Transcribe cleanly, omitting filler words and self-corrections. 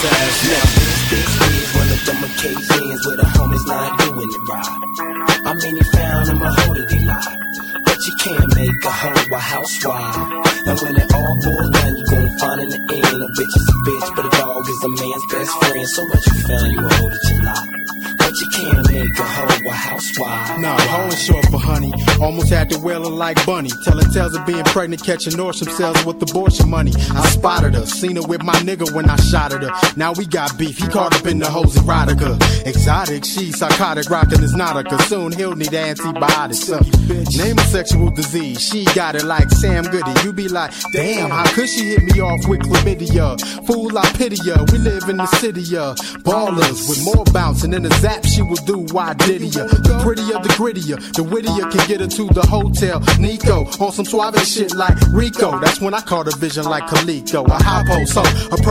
Now this is one of them occasions where the homies not doing it right. I mean, he found him a hoe that he lied, but you can't make a hoe a housewife. And when it all boils down, you gon' find in the end a bitch is a bitch, but a dog is a man's best friend. So what you found, you a hoe that you lie, but you can't make a hoe a housewife. Nah, hoe is short for honey. Almost had to whale her like Bunny. Telling tales of being pregnant, catching Norsham cells with abortion money. I spotted her, seen her with my nigga when I shot at her. Now we got beef, he caught up in the hoes erotica. Exotic, she psychotic, rockin' his nautica. Soon he'll need antibiotics. Name a sexual disease, she got it like Sam Goody. You be like, damn, how could she hit me off with chlamydia? Fool, I pity ya, we live in the city of ballers with more bouncing in the zap she will do. Why did ya? The prettier, the grittier, the wittier can get her to the hotel. Nico on some suave shit like Rico. That's when I caught a vision like Kaliko. A high post, so a